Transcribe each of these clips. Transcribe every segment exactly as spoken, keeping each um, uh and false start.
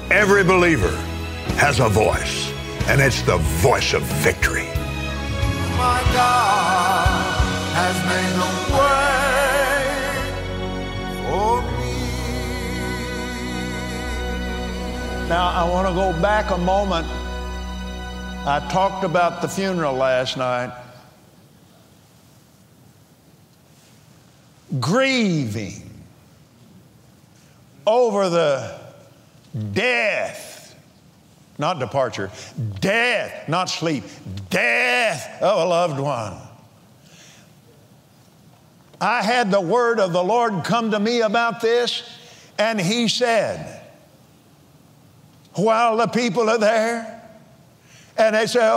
Every believer has a voice, and it's the voice of victory. My God has made a way for me. Now, I want to go back a moment. I talked about the funeral last night. Grieving over the death, not departure, death, not sleep, death of a loved one. I had the word of the Lord come to me about this, and He said, while the people are there, and they say,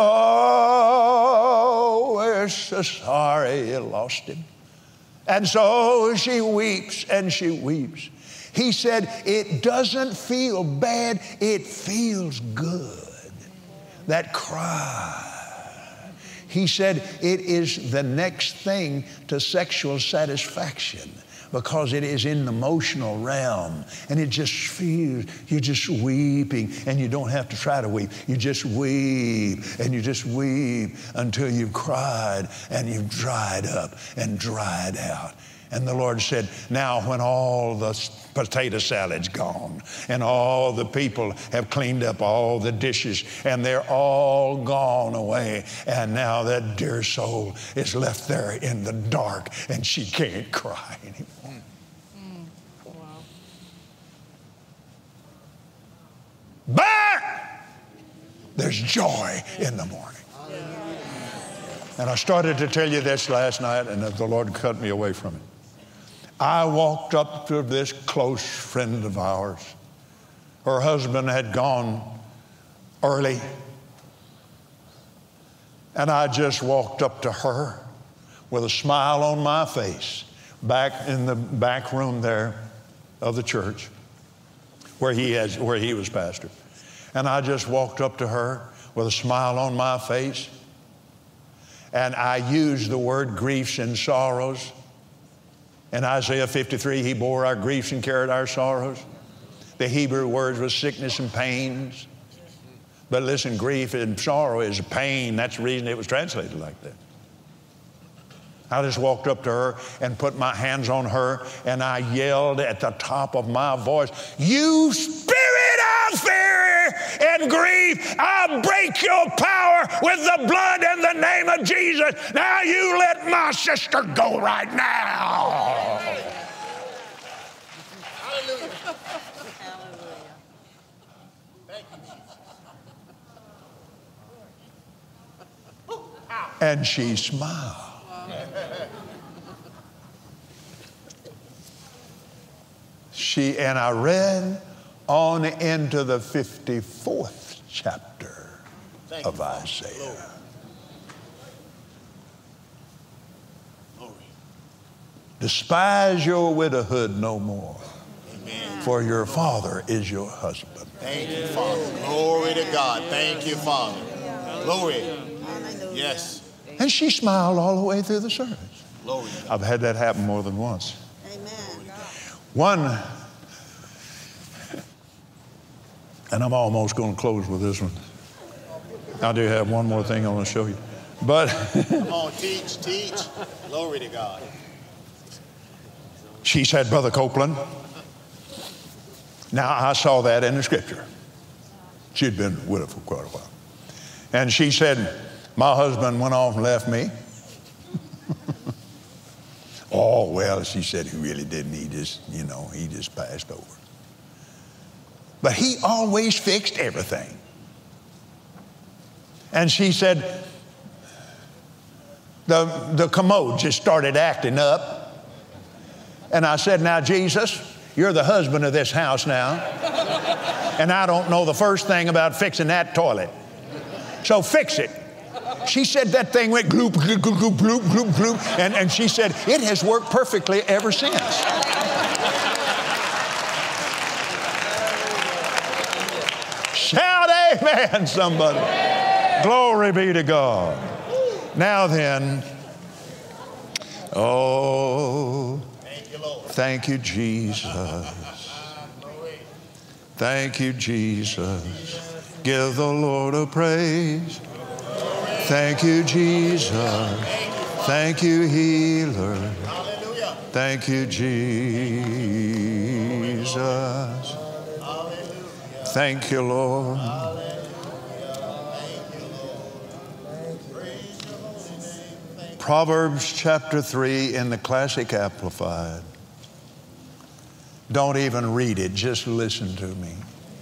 oh, we're so sorry you lost him. And so she weeps and she weeps. He said, it doesn't feel bad, it feels good. That cry. He said, it is the next thing to sexual satisfaction, because it is in the emotional realm, and it just feels, you're just weeping, and you don't have to try to weep. You just weep, and you just weep until you've cried, and you've dried up and dried out. And the Lord said, now when all the potato salad's gone and all the people have cleaned up all the dishes and they're all gone away, and now that dear soul is left there in the dark and she can't cry anymore. Mm. Wow. But there's joy in the morning. And I started to tell you this last night, and the Lord cut me away from it. I walked up to this close friend of ours. Her husband had gone early. And I just walked up to her with a smile on my face, back in the back room there of the church where he has, where he was pastor. And I just walked up to her with a smile on my face. And I used the word griefs and sorrows. In Isaiah fifty-three, He bore our griefs and carried our sorrows. The Hebrew words was sickness and pains. But listen, grief and sorrow is pain. That's the reason it was translated like that. I just walked up to her and put my hands on her, and I yelled at the top of my voice, you spirit of fear and grief, I break your power with the blood and the name of Jesus. Now you let my sister go right now. Hallelujah. And she smiled. She, and I read on into the fifty-fourth chapter Thank of Isaiah. Glory. Despise your widowhood no more, Amen. For your father is your husband. Thank you, Father. Glory to God. Thank you, Father. Glory. Yes. And she smiled all the way through the service. Glory. I've had that happen more than once. Amen. One, and I'm almost going to close with this one. I do have one more thing I want to show you. But come on, teach, teach. Glory to God. She said, Brother Copeland, now I saw that in the scripture. She'd been with her for quite a while. And she said, my husband went off and left me. Oh, well, she said he really didn't. He just, you know, he just passed over. But he always fixed everything. And she said, the, the commode just started acting up. And I said, now, Jesus, you're the husband of this house now. And I don't know the first thing about fixing that toilet. So fix it. She said that thing went gloop, gloop, gloop, gloop, gloop, gloop. And, and she said, it has worked perfectly ever since. Shout amen, somebody. Glory be to God. Now then, oh, thank you, Jesus. Thank you, Jesus. Give the Lord a praise. Thank you, Jesus. Thank you, healer. Thank you, Jesus. Thank you, Lord. Proverbs chapter three in the Classic Amplified. Don't even read it, just listen to me.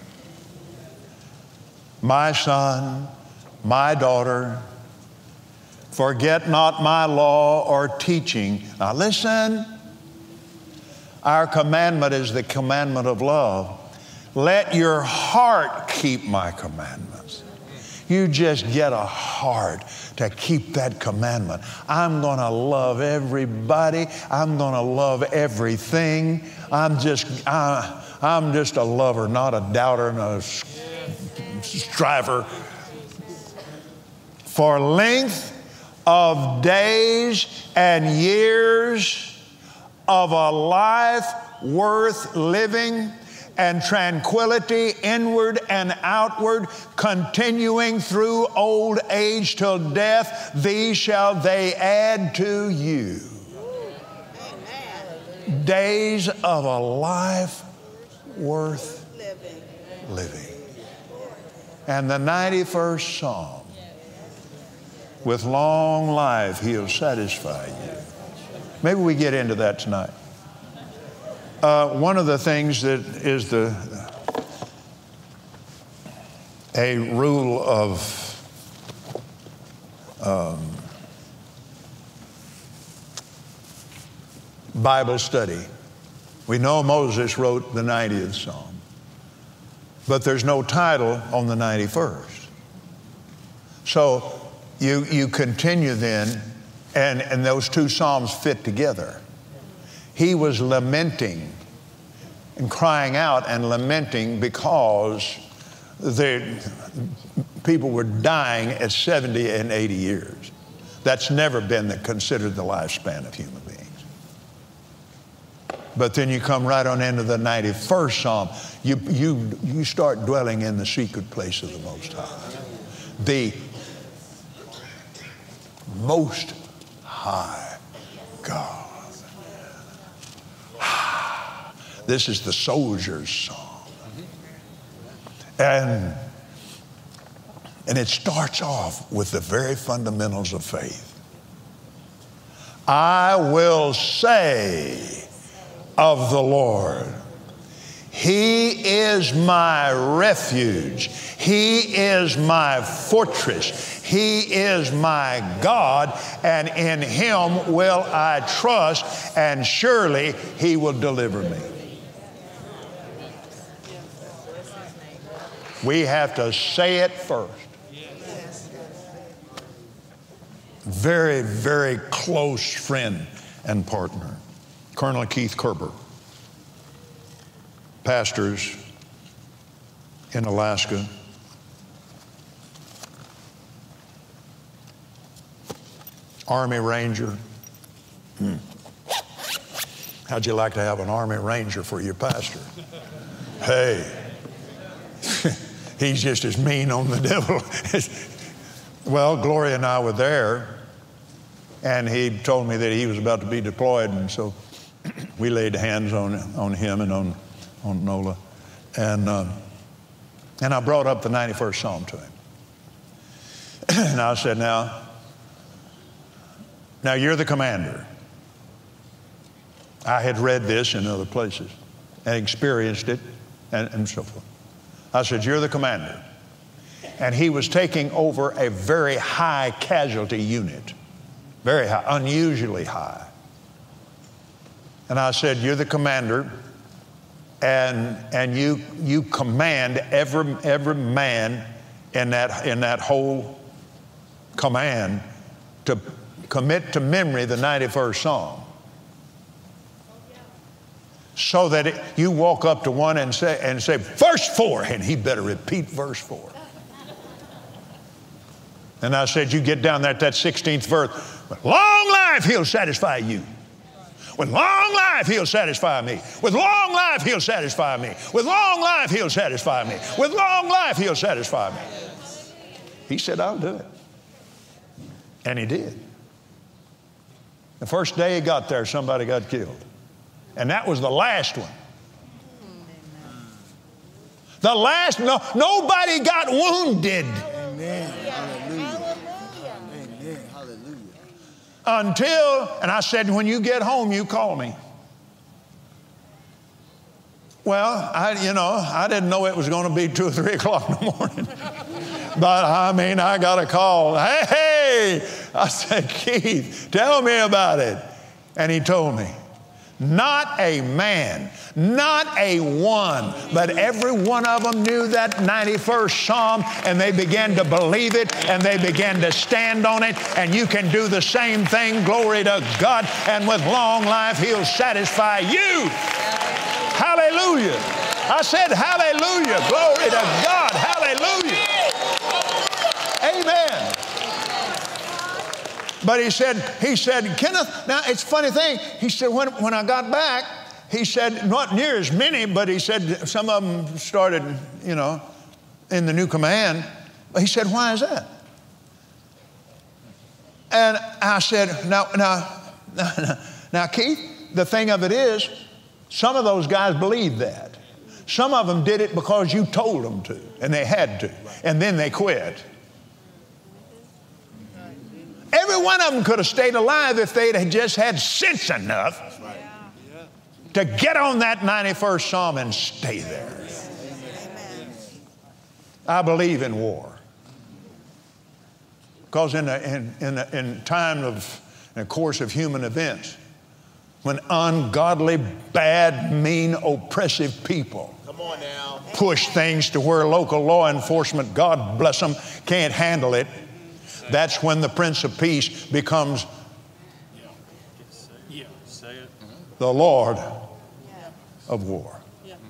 My son, my daughter, forget not my law or teaching. Now listen, our commandment is the commandment of love. Let your heart keep my commandments. You just get a heart to keep that commandment. I'm going to love everybody. I'm going to love everything. I'm just, I, I'm just a lover, not a doubter and a striver. For length of days and years of a life worth living, and tranquility inward and outward, continuing through old age till death, these shall they add to you. Amen. Days of a life worth living. living. And the ninety-first Psalm, with long life he'll satisfy you. Maybe we get into that tonight. Uh, one of the things that is the a rule of um, Bible study. We know Moses wrote the ninetieth Psalm, but there's no title on the ninety-first. So you you continue then, and, and those two Psalms fit together. He was lamenting and crying out and lamenting because the people were dying at seventy and eighty years. That's never been the, considered the lifespan of human beings. But then you come right on into the ninety-first Psalm. You, you, you start dwelling in the secret place of the Most High. The Most High God. This is the soldier's song. And, and it starts off with the very fundamentals of faith. I will say of the Lord, He is my refuge. He is my fortress. He is my God, and in Him will I trust, and surely He will deliver me. We have to say it first. Very, very close friend and partner, Colonel Keith Kerber, pastors in Alaska. Army Ranger. Hmm. How'd you like to have an Army Ranger for your pastor? Hey. He's just as mean on the devil. Well, Gloria and I were there, and he told me that he was about to be deployed, and so we laid hands on on him and on on Nola, and um, and I brought up the ninety-first Psalm to him, and I said, "Now, now you're the commander." I had read this in other places and experienced it, and, and so forth. I said, "You're the commander." And he was taking over a very high casualty unit, very high, unusually high. And I said, "You're the commander, and and you you command every every man in that in that whole command to commit to memory the ninety-first Psalm. So that it, you walk up to one and say, and say, verse four, and he better repeat verse four. And I said, you get down there at that sixteenth verse, long life he'll satisfy you With long life, he'll satisfy me. With long life, he'll satisfy me. With long life, he'll satisfy me. With long life, he'll satisfy me. He said, I'll do it. And he did. The first day he got there, somebody got killed. And that was the last one. The last, no, nobody got wounded. Amen. Hallelujah. Amen. Hallelujah. Until, and I said, when you get home, you call me. Well, I, you know, I didn't know it was going to be two or three o'clock in the morning. But I mean, I got a call. Hey, hey! I said, Keith, tell me about it. And he told me. Not a man, not a one, but every one of them knew that ninety-first Psalm, and they began to believe it, and they began to stand on it, and you can do the same thing, glory to God, and with long life, he'll satisfy you. Hallelujah. I said hallelujah, glory to God, hallelujah. Amen. But he said, he said, Kenneth, now it's a funny thing. He said, when, when I got back, he said, not near as many, but he said some of them started, you know, in the new command. He said, why is that? And I said, now, now, now, now, Keith, the thing of it is, some of those guys believed that. Some of them did it because you told them to, and they had to, and then they quit. Every one of them could have stayed alive if they'd had just had sense enough to get on that ninety-first Psalm and stay there. I believe in war. Because in a, in, in, a, in time of, in the course of human events, when ungodly, bad, mean, oppressive people Come on now. push things to where local law enforcement, God bless them, can't handle it, that's when the Prince of Peace becomes the Lord of war.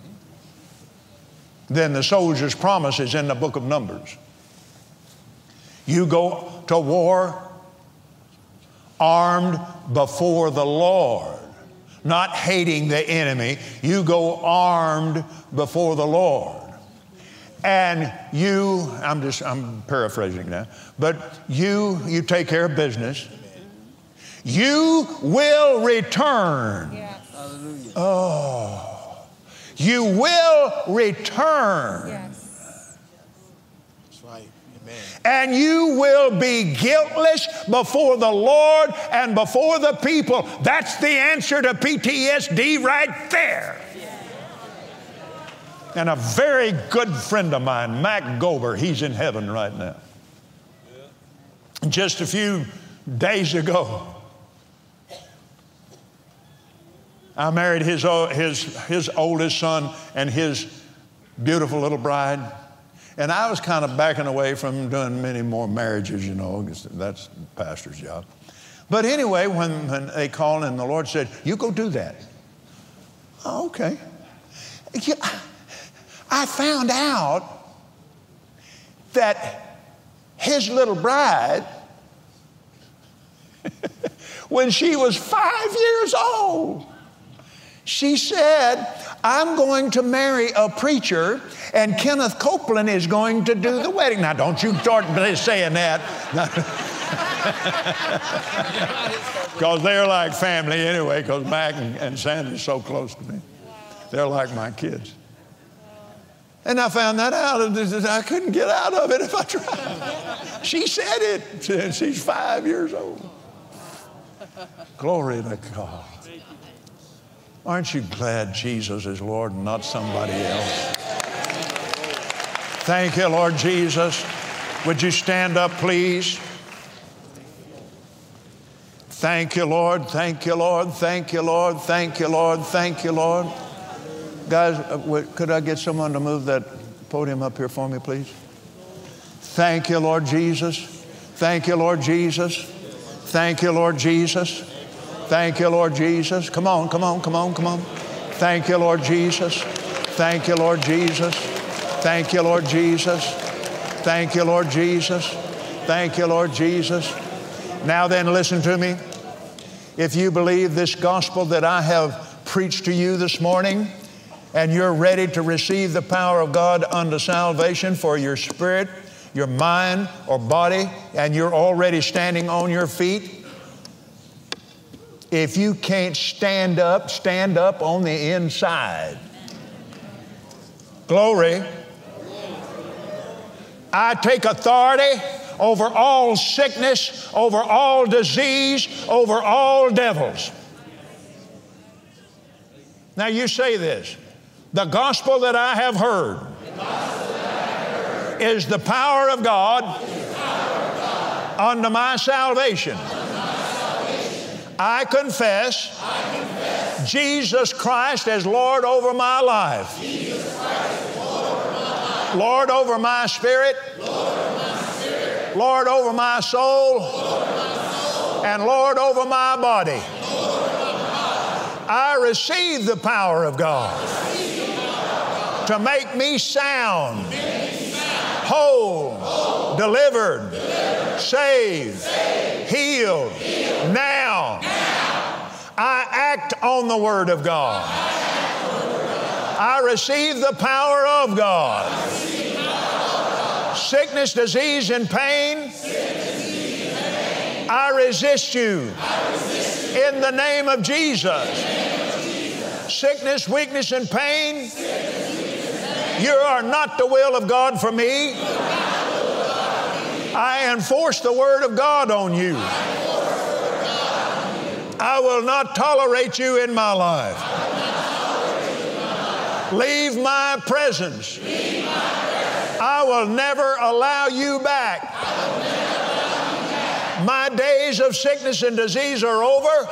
Then the soldier's promise is in the book of Numbers. You go to war armed before the Lord, not hating the enemy. You go armed before the Lord. And you, I'm just, I'm paraphrasing now, but you, you take care of business. You will return. Yes. Hallelujah. Oh, you will return. Yes. That's right. Amen. And you will be guiltless before the Lord and before the people. That's the answer to P T S D right there. And a very good friend of mine, Mac Gober, he's in heaven right now. Just a few days ago, I married his, his, his oldest son and his beautiful little bride. And I was kind of backing away from doing many more marriages, you know, because that's the pastor's job. But anyway, when, when they called and the Lord said, you go do that. Oh, okay. Yeah, I found out that his little bride, when she was five years old, she said, I'm going to marry a preacher and Kenneth Copeland is going to do the wedding. Now, don't you start saying that. Because they're like family anyway, because Mac and, and Sandy's so close to me. They're like my kids. And I found that out, and I couldn't get out of it if I tried. She said it. She's five years old. Glory to God. Aren't you glad Jesus is Lord and not somebody else? Thank you, Lord Jesus. Would you stand up, please? Thank you, Lord. Thank you, Lord. Thank you, Lord. Thank you, Lord. Thank you, Lord. Guys, could I get someone to move that podium up here for me, please? Thank you, Lord Jesus. Thank you, Lord Jesus. Thank you, Lord Jesus. Thank you, Lord Jesus. Come on, come on, come on, come on. Thank you, Lord Jesus. Thank you, Lord Jesus. Thank you, Lord Jesus. Thank you, Lord Jesus. Thank you, Lord Jesus. Now then, listen to me. If you believe this gospel that I have preached to you this morning, and you're ready to receive the power of God unto salvation for your spirit, your mind, or body, and you're already standing on your feet, if you can't stand up, stand up on the inside. Glory. I take authority over all sickness, over all disease, over all devils. Now you say this. The gospel that I have heard, is the power of God, unto my salvation. I confess, Jesus Christ as Lord over my life, Lord over my spirit, Lord over my soul, and Lord over my body. I receive the power of God to make me sound, whole, delivered, saved, healed. Now, I act on the Word of God. I receive the power of God. Sickness, disease, and pain, I resist you in the name of Jesus. Sickness, weakness, and pain, you are not the will of God for me. I enforce the Word of God on you. I will not tolerate you in my life. Leave my presence. I will never allow you back. My days of sickness and disease are over.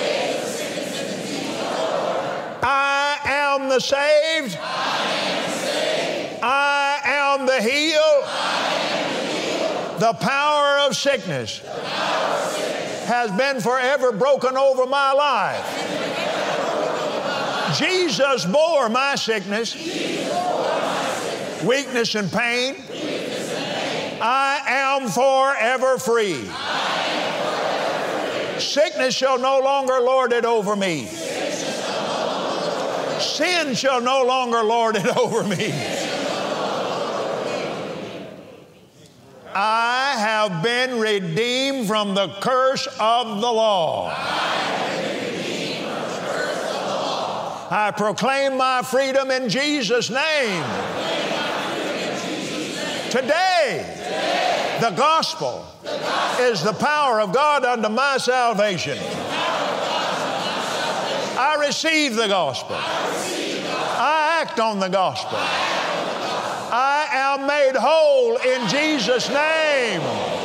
I am the saved. I am the healed. The power of sickness has been forever broken over my life. Jesus bore my sickness, weakness, and pain. I am forever free. Sickness shall no longer lord it over me. Sin shall no longer lord it over me. I have been redeemed from the curse of the law. I proclaim my freedom in Jesus' name. Today, the gospel is the power of God unto my salvation. I receive the gospel. I act on the gospel. I am made whole in Jesus' name.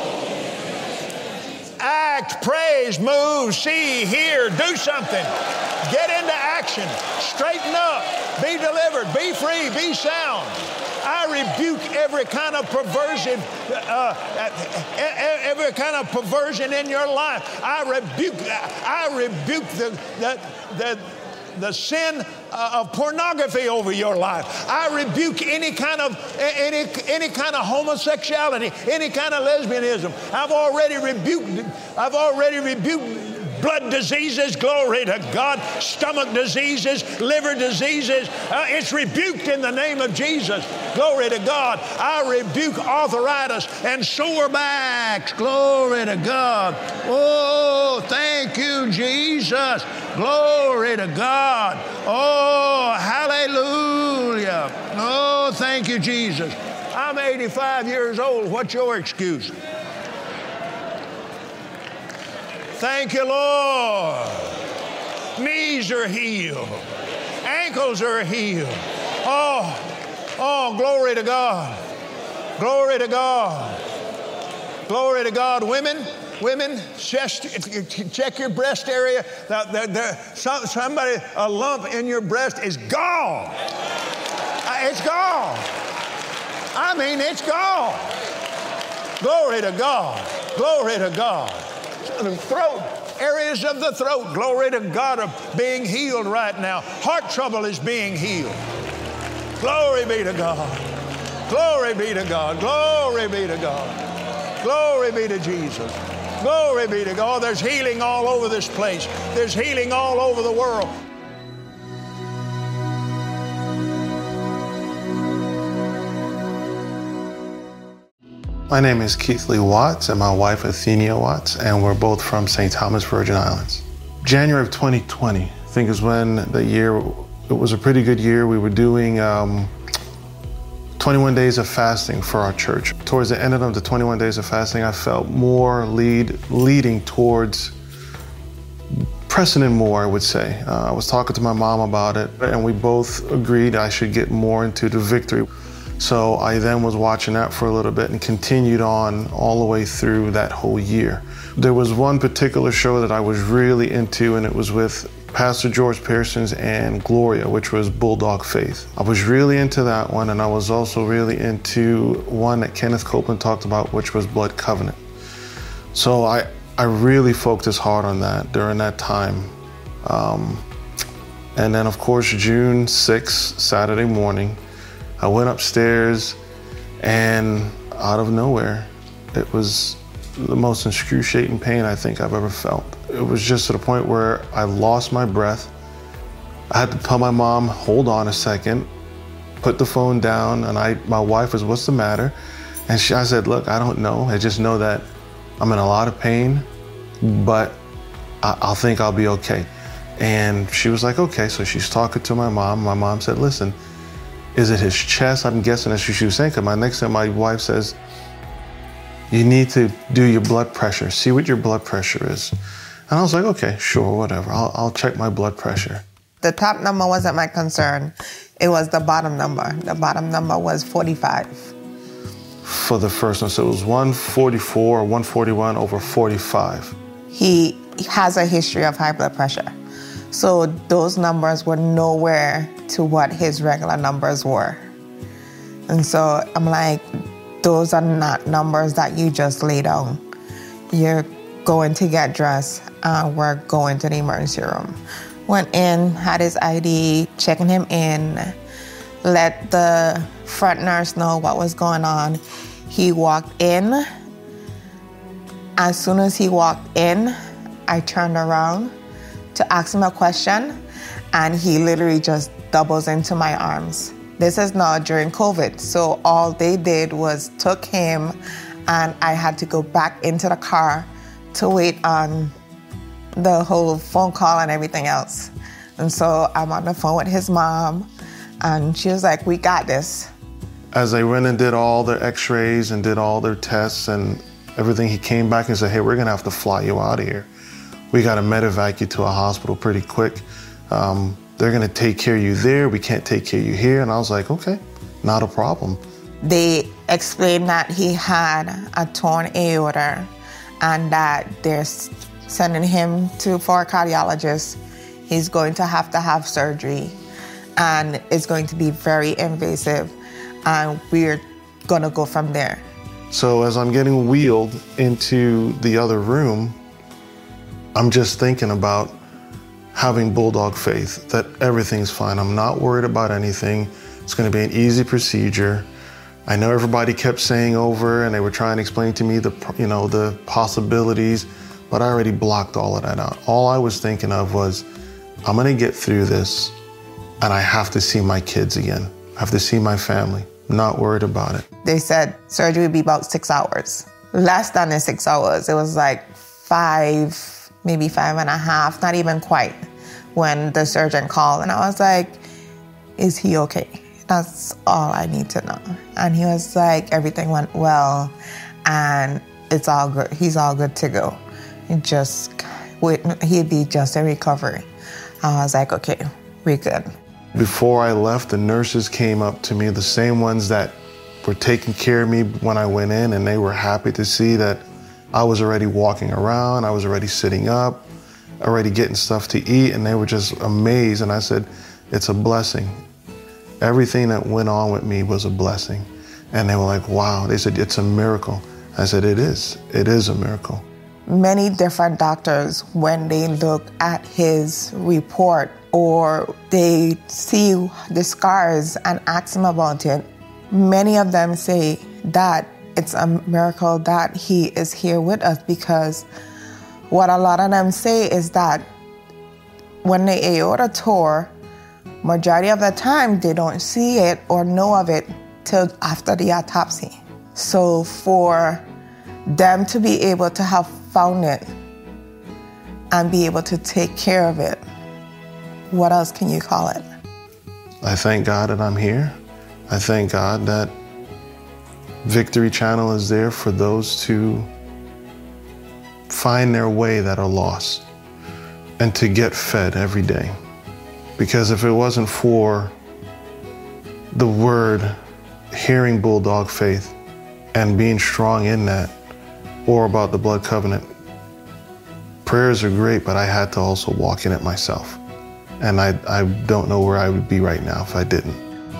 Act, praise, move, see, hear, do something. Get into action. Straighten up. Be delivered. Be free. Be sound. I rebuke every kind of perversion, uh, every kind of perversion in your life. I rebuke. I rebuke the the the. the sin uh, of pornography over your life. I rebuke any kind of any any kind of homosexuality, any kind of lesbianism. I've already rebuked. I've already rebuked blood diseases. Glory to God. Stomach diseases, liver diseases. Uh, it's rebuked in the name of Jesus. Glory to God. I rebuke arthritis and sore backs. Glory to God. Oh, thank you, Jesus. Glory to God. Oh, hallelujah. Oh, thank you, Jesus. I'm eighty-five years old. What's your excuse? Thank you, Lord. Knees are healed. Ankles are healed. Oh, oh, glory to God. Glory to God. Glory to God. Women, women, chest, check your breast area. The, the, the, some, somebody, a lump in your breast is gone. It's gone. I mean, it's gone. Glory to God. Glory to God. The throat, areas of the throat, glory to God, are being healed right now. Heart trouble is being healed. Glory be to God. Glory be to God. Glory be to God. Glory be to Jesus. Glory be to God. There's healing all over this place. There's healing all over the world. My name is Keith Lee Watts and my wife Athenia Watts, and we're both from Saint Thomas, Virgin Islands. January of twenty twenty, I think is when the year, it was a pretty good year. We were doing um, twenty-one days of fasting for our church. Towards the end of the twenty-one days of fasting, I felt more lead, leading towards pressing in more, I would say. Uh, I was talking to my mom about it, and we both agreed I should get more into the victory. So I then was watching that for a little bit and continued on all the way through that whole year. There was one particular show that I was really into, and it was with Pastor George Pearsons and Gloria, which was Bulldog Faith. I was really into that one, and I was also really into one that Kenneth Copeland talked about, which was Blood Covenant. So I, I really focused hard on that during that time. Um, and then, of course, June sixth, Saturday morning, I went upstairs, and out of nowhere, it was the most excruciating pain I think I've ever felt. It was just to the point where I lost my breath. I had to tell my mom, hold on a second, put the phone down, and I, my wife was, what's the matter? And she, I said, look, I don't know. I just know that I'm in a lot of pain, but I, I'll think I'll be okay. And she was like, okay. So she's talking to my mom. My mom said, listen, is it his chest? I'm guessing that's what she was saying. Because my next time my wife says, you need to do your blood pressure. See what your blood pressure is. And I was like, okay, sure, whatever. I'll, I'll check my blood pressure. The top number wasn't my concern. It was the bottom number. The bottom number was forty-five. For the first one, so it was one forty-four or one forty-one over forty-five. He has a history of high blood pressure. So those numbers were nowhere to what his regular numbers were. And so I'm like, those are not numbers that you just lay down. You're going to get dressed, and we're going to the emergency room. Went in, had his I D, checking him in, let the front nurse know what was going on. He walked in. As soon as he walked in, I turned around to ask him a question, and he literally just doubles into my arms. This is now during COVID, so all they did was took him, and I had to go back into the car to wait on the whole phone call and everything else. And so I'm on the phone with his mom, and she was like, we got this. As they went and did all their x-rays and did all their tests and everything, he came back and said, hey, we're gonna have to fly you out of here. We got to medevac you to a hospital pretty quick. Um, they're going to take care of you there. We can't take care of you here. And I was like, okay, not a problem. They explained that he had a torn aorta and that they're sending him to for a cardiologist. He's going to have to have surgery, and it's going to be very invasive, and we're going to go from there. So as I'm getting wheeled into the other room, I'm just thinking about having bulldog faith, that everything's fine. I'm not worried about anything. It's going to be an easy procedure. I know everybody kept saying over, and they were trying to explain to me the, you know, the possibilities, but I already blocked all of that out. All I was thinking of was, I'm going to get through this, and I have to see my kids again. I have to see my family. I'm not worried about it. They said surgery would be about six hours. Less than the six hours. It was like five, maybe five and a half, not even quite, when the surgeon called. And I was like, is he okay? That's all I need to know. And he was like, everything went well, and it's all good. He's all good to go. He just, he'd be just a recovery. I was like, okay, we're good. Before I left, the nurses came up to me, the same ones that were taking care of me when I went in, and they were happy to see that I was already walking around, I was already sitting up, already getting stuff to eat, and they were just amazed. And I said, it's a blessing. Everything that went on with me was a blessing. And they were like, wow. They said, it's a miracle. I said, it is. It is a miracle. Many different doctors, when they look at his report or they see the scars and ask him about it, many of them say that it's a miracle that he is here with us, because what a lot of them say is that when the aorta tore, majority of the time they don't see it or know of it till after the autopsy. So for them to be able to have found it and be able to take care of it, what else can you call it? I thank God that I'm here. I thank God that Victory Channel is there for those to find their way that are lost and to get fed every day. Because if it wasn't for the word, hearing Bulldog Faith and being strong in that, or about the blood covenant, prayers are great, but I had to also walk in it myself. And I, I don't know where I would be right now if I didn't.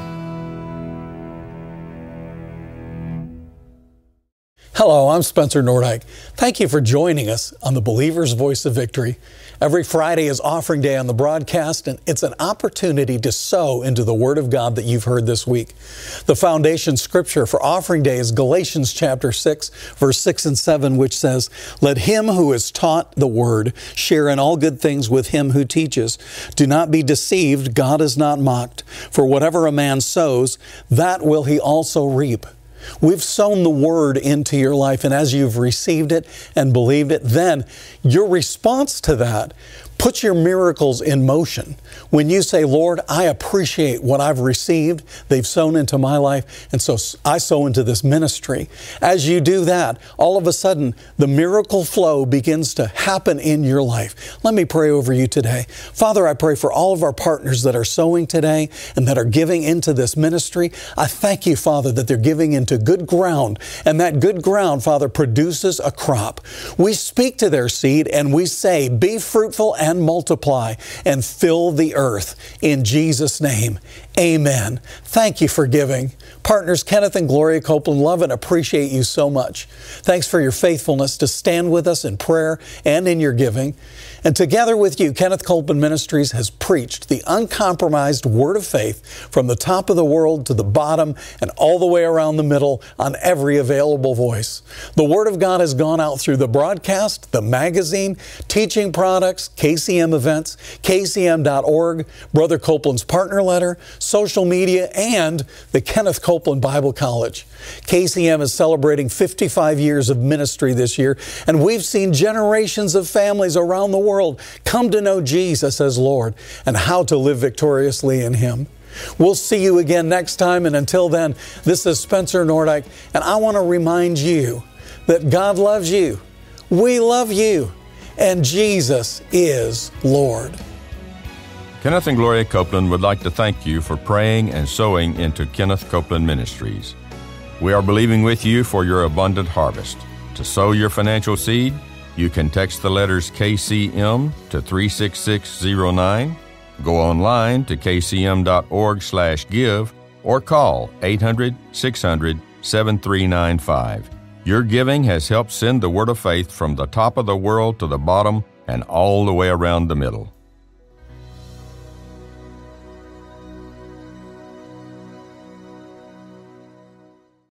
Hello, I'm Spencer Nordyke. Thank you for joining us on the Believer's Voice of Victory. Every Friday is Offering Day on the broadcast, and it's an opportunity to sow into the Word of God that you've heard this week. The foundation scripture for Offering Day is Galatians chapter six, verse six and seven, which says, "Let him who is taught the Word share in all good things with him who teaches. Do not be deceived, God is not mocked. For whatever a man sows, that will he also reap." We've sown the Word into your life, and as you've received it and believed it, then your response to that puts your miracles in motion. When you say, "Lord, I appreciate what I've received. They've sown into my life, and so I sow into this ministry." As you do that, all of a sudden, the miracle flow begins to happen in your life. Let me pray over you today. Father, I pray for all of our partners that are sowing today and that are giving into this ministry. I thank you, Father, that they're giving into good ground, and that good ground, Father, produces a crop. We speak to their seed and we say, "Be fruitful and and multiply and fill the earth." In Jesus' name, amen. Thank you for giving. Partners Kenneth and Gloria Copeland, love and appreciate you so much. Thanks for your faithfulness to stand with us in prayer and in your giving. And together with you, Kenneth Copeland Ministries has preached the uncompromised word of faith from the top of the world to the bottom and all the way around the middle on every available voice. The Word of God has gone out through the broadcast, the magazine, teaching products, K C M events, K C M dot org, Brother Copeland's partner letter, social media, and the Kenneth Copeland Bible College. K C M is celebrating fifty-five years of ministry this year, and we've seen generations of families around the world world come to know Jesus as Lord and how to live victoriously in Him. We'll see you again next time, and until then, this is Spencer Nordyke, and I want to remind you that God loves you, we love you, and Jesus is Lord. Kenneth and Gloria Copeland would like to thank you for praying and sowing into Kenneth Copeland Ministries. We are believing with you for your abundant harvest. To sow your financial seed, you can text the letters K C M to three six six zero nine, go online to k c m dot org slash give, or call eight hundred, six hundred, seven three nine five. Your giving has helped send the word of faith from the top of the world to the bottom and all the way around the middle.